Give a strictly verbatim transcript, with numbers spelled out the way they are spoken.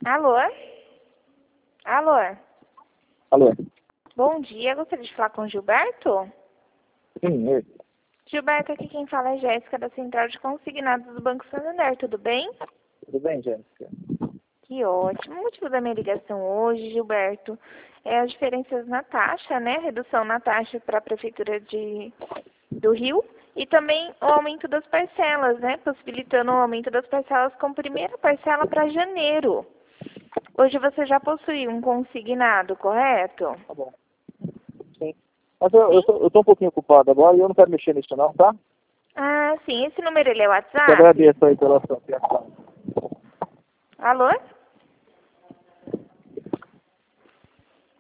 Alô? Alô? Alô? Bom dia, gostaria de falar com o Gilberto? Sim, oi. Gilberto, aqui quem fala é Jéssica, da Central de Consignados do Banco Santander, tudo bem? Tudo bem, Jéssica? Que ótimo. O motivo da minha ligação hoje, Gilberto, é as diferenças na taxa, né? Redução na taxa para a Prefeitura de, do Rio e também o aumento das parcelas, né? Possibilitando o aumento das parcelas com primeira parcela para janeiro. Hoje você já possui um consignado, correto? Tá bom. Sim. Mas eu, eu, Sim? tô, eu tô um pouquinho ocupado agora e eu não quero mexer nisso não, tá? Ah, sim. Esse número ele é Te WhatsApp? agradeço aí pela sua atenção. Alô?